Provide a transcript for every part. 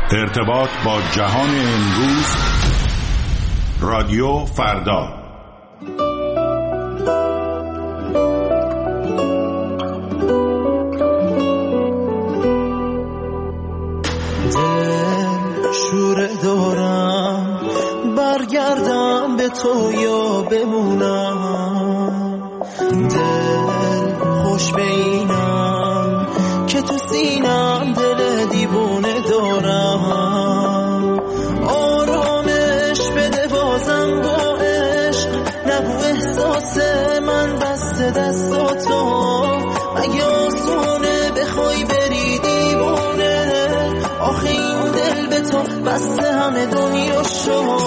ارتباط با جهان امروز. رادیو فردا. دل شوره دارم برگردم به تو یا بمونم، دل خوش بینم که تو سینم دل دیوونه دارم. آرامش بده بازم با عشق، نگو احساس من بسته دستاتو، اگه آسونه بخوای بری دیوونه، آخه این دل به تو بسته همه دنیا شو.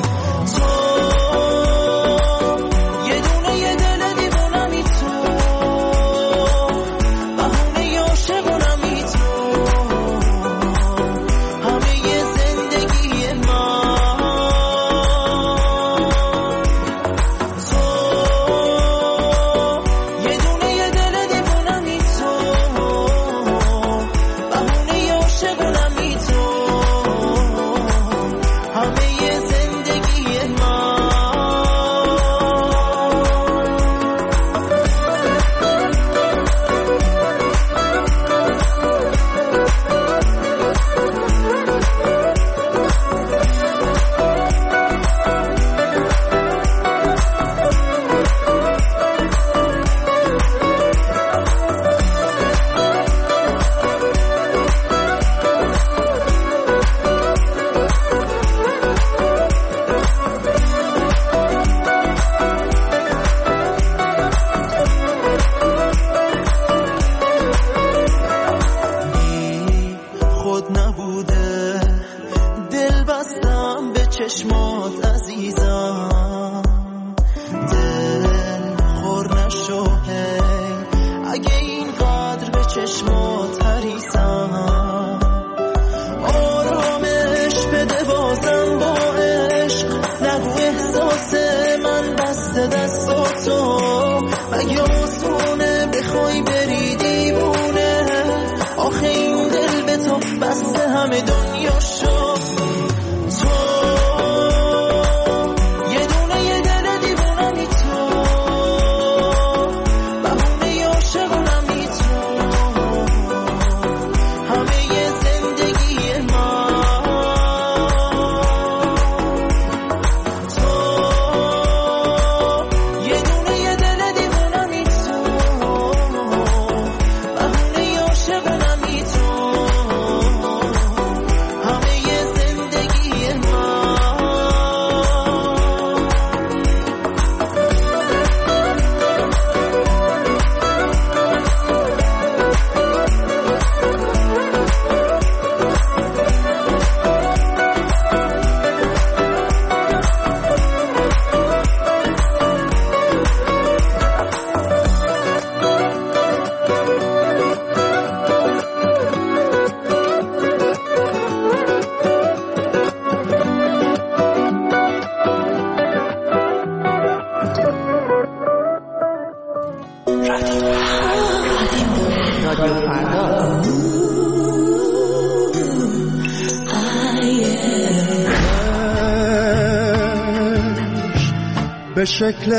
به شکل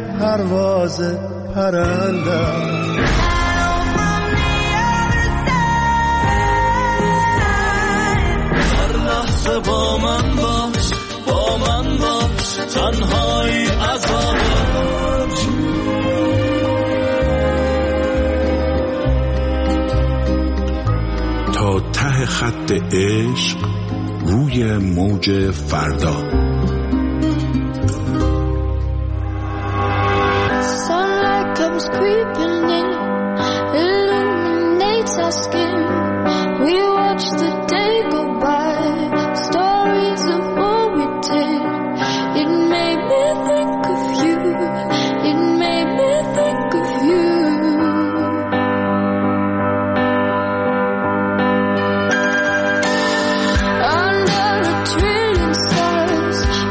پرواز پرندم هر لحظه با من باش، با من باش، تنهایی عذابت. تا ته خط عشق روی موج فردا. Creeping in, illuminates our skin. We watch the day go by, stories of what we did. It made me think of you, it made me think of you. Under a trillion stars,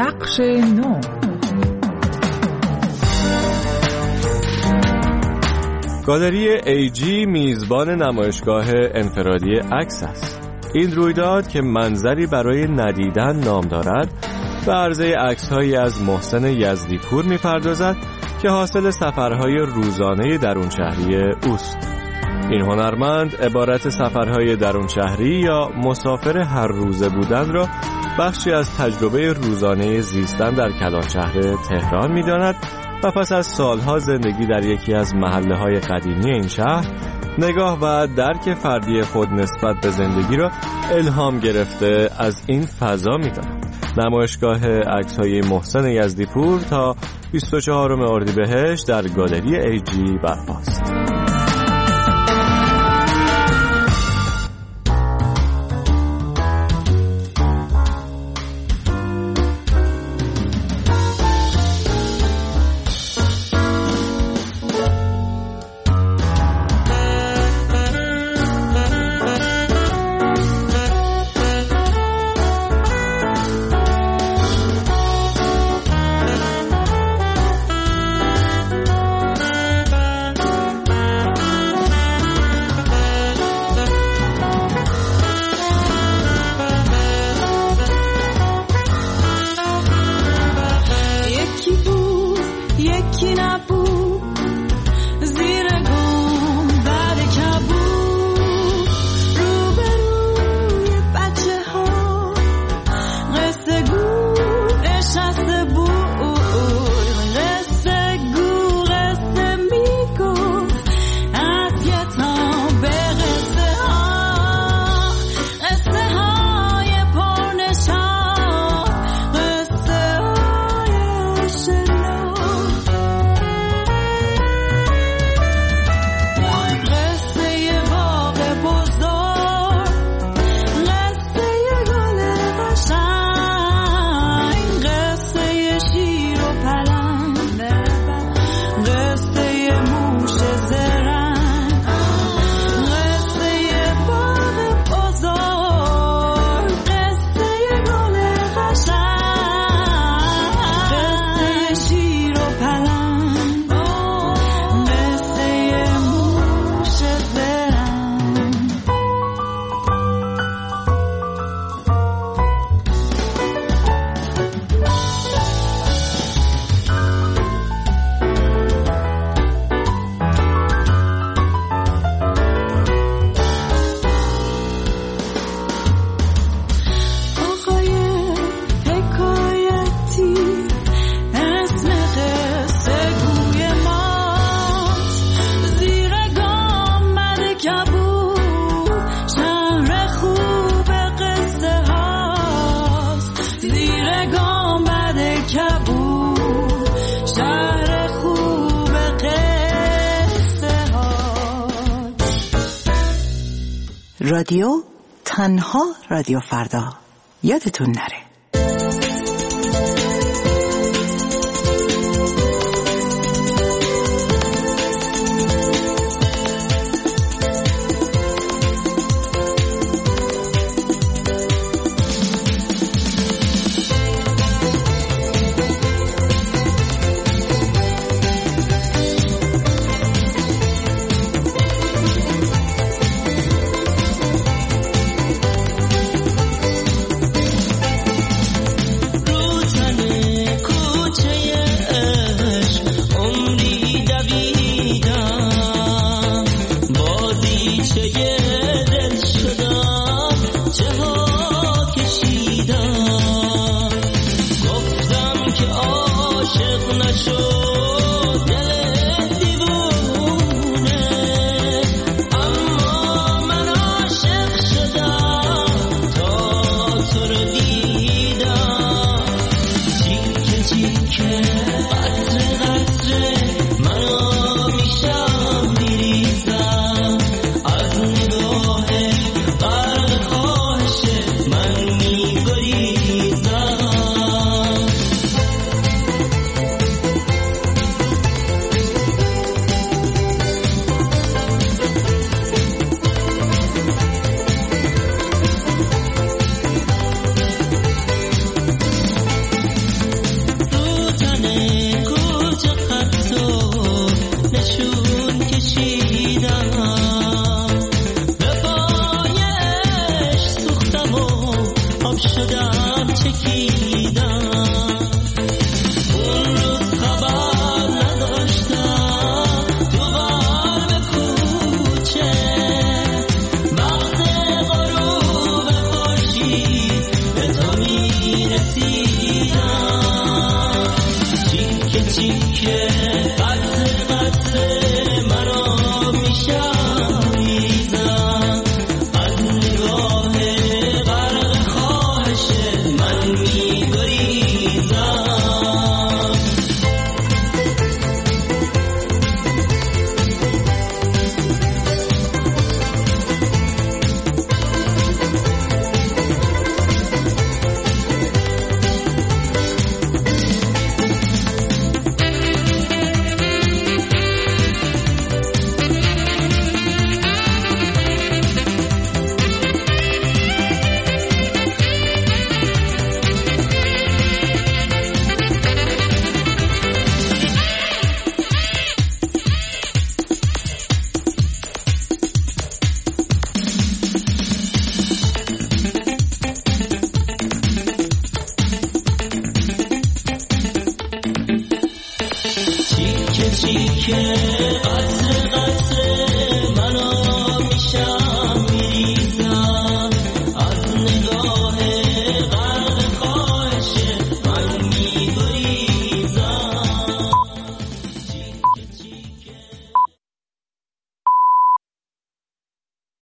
نقش نو. گالری ایجی میزبان نمایشگاه انفرادی عکس است. این رویداد که منظری برای ندیدن نام دارد به عرضه عکس‌هایی از محسن یزدی‌پور می‌پردازد که حاصل سفرهای روزانه درون شهری اوست. این هنرمند عبارت سفرهای درون شهری یا مسافر هر روزه بودن را بخشی از تجربه روزانه زیستن در کلانشهر تهران می‌داند و پس از سالها زندگی در یکی از محله‌های قدیمی این شهر، نگاه و درک فردی خود نسبت به زندگی را الهام گرفته از این فضا می‌داند. نمایشگاه عکس‌های محسن یزدی‌پور تا 24 اردیبهشت در گالری ایجی برپاست. رادیو تنها رادیو فردا، یادتون نره. چه